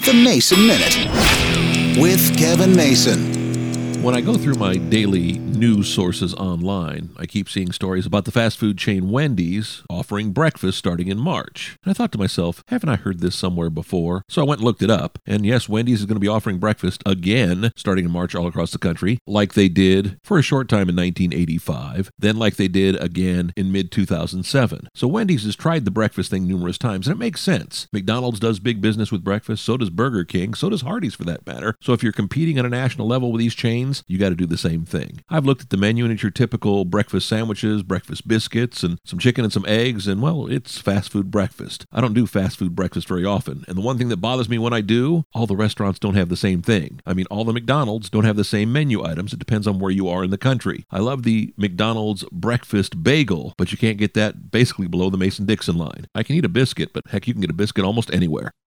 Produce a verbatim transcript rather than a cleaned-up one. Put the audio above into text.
The Mason Minute with Kevin Mason. When I go through my daily news sources online, I keep seeing stories about the fast food chain Wendy's offering breakfast starting in March. And I thought to myself, haven't I heard this somewhere before? So I went and looked it up. And yes, Wendy's is going to be offering breakfast again starting in March all across the country, like they did for a short time in nineteen eighty-five, then like they did again in mid two thousand seven. So Wendy's has tried the breakfast thing numerous times, and it makes sense. McDonald's does big business with breakfast, so does Burger King, so does Hardee's for that matter. So if you're competing on a national level with these chains, you got to do the same thing. I've looked at the menu and it's your typical breakfast sandwiches, breakfast biscuits, and some chicken and some eggs, and well, it's fast food breakfast. I don't do fast food breakfast very often, and the one thing that bothers me when I do, all the restaurants don't have the same thing. I mean, all the McDonald's don't have the same menu items. It depends on where you are in the country. I love the McDonald's breakfast bagel, but you can't get that basically below the Mason-Dixon line. I can eat a biscuit, but heck, you can get a biscuit almost anywhere.